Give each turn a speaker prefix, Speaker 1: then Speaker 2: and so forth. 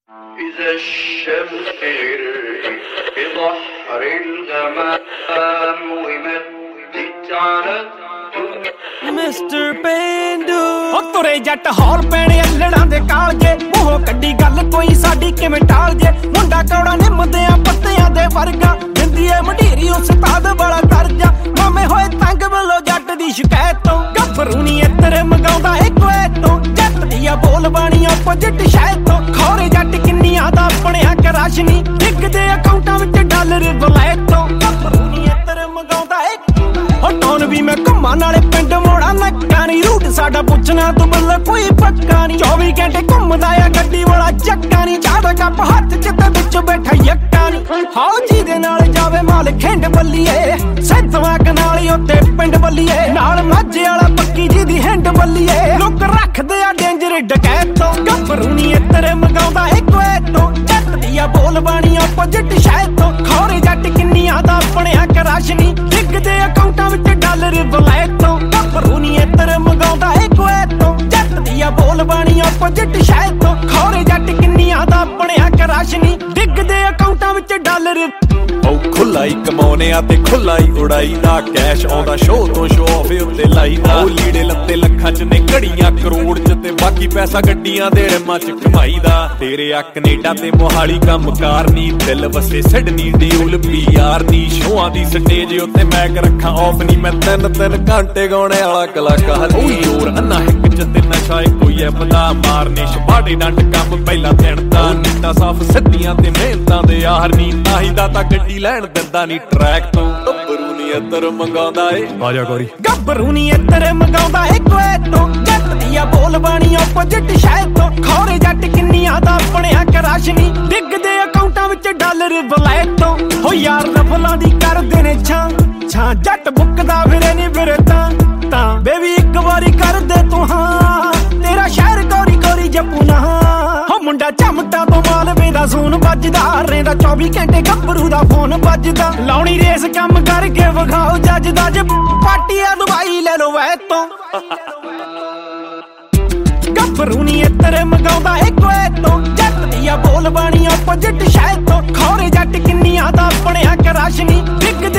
Speaker 1: إذا الشمس غرقت في بحر الغمام ومدت على
Speaker 2: ਮਿਸਟਰ ਪੇਂਡੂ ਹੋ ਤੁਰੇ ਜੱਟ ਹੌਲ ਪੈਣੇ ਅਲੜਾਂ ਦੇ ਕਾਲਜੇ ਮੂੰਹੋਂ ਕੱਢੀ ਗੱਲ ਕੋਈ ਸਾਡੀ ਕਿਵੇਂ ਟਾਲ ਜੇ ਮੁੰਡਾ ਕੌੜਾ ਨਿੰਮਦਿਆਂ ਪੱਤਿਆਂ ਦੇ ਵਰਗਾ ਦਿੰਦੀ ਏ ਮੰਡੀਰੀ ਉਸਤਾਦ ਵਾਲਾ ਦਰਜਾ ਮਾਮੇ ਹੋਏ ਤੰਗ ਵੱਲੋਂ ਜੱਟ ਦੀ ਸ਼ਿਕਾਇਤ ਤੋਂ ਗੱਭਰੂ ਨੀ ਇੱਧਰ ਮੰਗਾਉਂਦਾ ਏ ਕੁਐਤ ਤੋਂ ਜੱਟ ਦੀਆਂ ਬੋਲ ਬਾਣੀਆਂ ਪੋਜਿਟ ਸ਼ਾਇਦ ਤੋਂ ਖੌਰੇ ਜੱਟ ਕਿੰਨੀਆਂ ਦਾ ਬਣਿਆ ਕਰਾਸ਼ਨੀ ਡਿੱਗਦੇ ਅਕਾਊਂਟਾਂ ਵਿੱਚ ਡਾਲਰ ਵਲੈਤ ਤੋਂ ਗੱਭਰੂ ਨੀ ਇੱਧਰ ਮੰਗਾਉਂਦਾ ਏ ਹੋ ਟੌਨ ਵੀ ਮੈਂ ਘੁੰਮਾਂ ਨਾਲੇ ਪਿੰਡ ਮੋੜਾ ਨੱਕਾ ਨੀ ਰੂਟ ਸਾਡਾ ਪੁੱਛਣਾ ਤੂੰ ਬੱਲਾ ਕੋਈ ਪੱਕਾ ਨੀ 24 ਘੰਟੇ ਘੁੰਮਦਾ ਆ ਗੱਡੀ ਵਾਲਾ ਚੱਕਾ ਨੀ ਚਾਹ ਦਾ ਕੱਪ ਹੱਥ ਚ ਤੇ ਵਿੱਚ ਬੈਠਾ ਯੱਕਾ ਨੀ ਹਾਓ ਜੀ ਦੇ ਨਾਲ ਜਾਵੇ ਮਾਲ ਖਿੰਡ ਬੱਲੀਏ ਸੈਂਤਵਾ ਕਨਾਲੀ ਉੱਤੇ ਪਿੰਡ ਬੱਲੀਏ ਨਾਲ ਮਾਝੇ ਵਾਲਾ ਪੱਕੀ ਜੀ ਦੀ ਹਿੰਡ ਬੱਲੀਏ ਲੋਕ ਰੱਖਦੇ ਆ ਡੇਂਜਰ ਡਕੈਤ ਤੋਂ ਗੱਭਰੂ ਨੀ ਇੱਧਰ ਮੰਗਾਉਂਦਾ ਏ ਕੁਐਤ ਤੋਂ ਜੱਟ ਦੀਆਂ ਬੋਲ ਬਾਣੀਆਂ ਪੋਜਿਟ ਸ਼ਾਇਦ ਤੋਂ ਖੌਰੇ ਜੱਟ ਕਿੰਨੀਆਂ ਦਾ ਬਣਿਆ ਕਰਾਸ਼ਨੀ ਡਿੱਗਦੇ ਅਕਾਊਂਟਾਂ ਵਿੱਚ ਡਾਲਰ ਵਲੈਤ ਤੋਂ ਗੱਭਰੂ ਨੀ ਇੱਧਰ ਮੰਗਾਉਂਦਾ ਏ ਕੁਐਤ ਤੋਂ ਜੱਟ ਦੀਆਂ ਬੋਲ ਬਾਣੀਆਂ ਪੋਜਿਟ ਸ਼ਾਇਦ ਤੋਂ ਖੌਰੇ ਜੱਟ ਕਿੰਨੀਆਂ ਦਾ ਬਣਿਆ ਕਰਾਸ਼ਨੀ ਡਿੱਗਦੇ ਅਕਾਊਂਟਾਂ ਵਿੱਚ ਡਾਲਰ
Speaker 3: ਉਹ ਖੁੱਲਾ ਹੀ ਕਮਾਉਨੇ ਆ ਤੇ ਖੁੱਲਾ ਹੀ ਉਡਾਈ ਦਾ ਕੈਸ਼ ਆਉਂਦਾ ਸ਼ੋਅ ਤੋਂ ਸ਼ੋਅ ਆਫ ਉੱਤੇ ਲਾਈ ਦਾ ਉਹ ਲੀੜੇ ਲੱਤੇ ਲੱਖਾਂ ਚ ਨੇ ਘੜੀਆਂ ਕਰੋੜ ਚ ਤੇ ਬਾਕੀ ਪੈਸਾ ਗੱਡੀਆਂ ਦੇ ਰਮਾਂ ਚ ਕਮਾਈ ਦਾ ਤੇਰੇ ਆ ਕੈਨੇਡਾ ਤੇ ਮੋਹਾਲੀ ਕੰਮ ਕਾਰ ਨੀ ਦਿਲ ਵਸੇ ਸਿਡਨੀ ਡਿਊਲ ਪੀਆਰ ਨੀ ਸ਼ੋਆਂ ਦੀ ਸਟੇਜ ਉੱਤੇ ਮੈਕ ਰੱਖਾਂ ਆਫ ਨੀ ਮੈਂ 3 ਘੰਟੇ ਗਾਉਣੇ ਵਾਲਾ ਕਲਾਕਾਰ ਉਹ ਯੋਰ ਅੰਨਾ ਹਿੱਕ ਚ ਤੇ ਨਸ਼ਾ ਕੋਈ ਐ ਬੰਦਾ ਮਾਰਨੇ ਛਪਾੜੇ ਡੰਡ ਕੰਮ ਪਹਿਲਾਂ ਦਿਨ ਦਾ ਨੀਤਾਂ ਸਾਫ ਸਿੱਧੀਆਂ ਤੇ ਮਿਹਨਤਾਂ ਦੇ ਯਾਰ ਨੀ ਤਾਂ ਹੀ ਦਾ ਤਾਂ ਗੱਡੀ ਲੈਣ ਦਿੰਦਾ ਨੀ ਟਰੈਕ ਤੋਂ ਗੱਭਰੂ ਨੀ ਇੱਧਰ ਮੰਗਾਉਂਦਾ ਏ ਆਜਾ ਗੋਰੀ
Speaker 2: ਗੱਭਰੂ ਨੀ ਇੱਧਰ ਮੰਗਾਉਂਦਾ ਏ ਕੁਐਤ ਤੋਂ ਜੱਟ ਦੀਆਂ ਬੋਲ ਬਾਣੀਆਂ ਪੋਜਿਟ ਸ਼ਾਇਦ ਤੋਂ ਖੌਰੇ ਜੱਟ ਕਿੰਨੀਆਂ ਦਾ ਬਣਿਆ ਕਰਾਸ਼ਨੀ ਡਿੱਗਦੇ ਅਕਾਊਂਟਾਂ ਵਿੱਚ ਡਾਲਰ ਵਲੈਤ ਤੋਂ ਹੋ ਯਾਰ ਰਫਲਾਂ ਦੀ ਕਰਦੇ ਨੇ ਛਾਂ ਛਾਂ ਜੱਟ ਬੁੱਕਦਾ ਫਿਰੇ ਨੀ ਫਿਰੇ ਤਾਂ ਬੇਬੀ ਇੱਕ ਵਾਰੀ ਕਰ ਦੇ ਤੂੰ ਹਾਂ ਤੇਰਾ ਸ਼ਹਿਰ ਗੋਰੀ ਗੋਰੀ ਜੱਪੂ ਨਾ ਹੋ ਮੁੰਡਾ ਚਮਟਾ ਤੋਂ ਮਾਲਵੇ ਦਾ ਸੂਨ ਵੱਜਦਾ ਰਹਿੰਦਾ 24 ਘੰਟੇ ਗੱਭਰੂ ਦਾ ਫੋਨ ਵੱਜਦਾ ਲਾਉਣੀ ਰੇਸ ਕੰਮ ਕਰਕੇ ਵਿਖਾਓ ਜੱਜ ਦਾ ਜੇ ਪਾਟੀਆ ਦਵਾਈ ਲੈ ਲੋ ਵੈ ਤੋਂ ਗੱਭਰੂ ਨੀ ਇੱਧਰ ਮੰਗਾਉਂਦਾ ਏ ਕੁਐਤ ਤੋਂ ਜੱਟ ਦੀਆਂ ਬੋਲ ਬਾਣੀਆਂ ਪੋਜਿਟ ਸ਼ਾਇਦ ਤੋਂ ਖੌਰੇ ਜੱਟ ਕਿੰਨੀਆਂ ਦਾ ਬਣਿਆ ਕਰਾਸ਼ਨੀ ਡਿੱਗਦੇ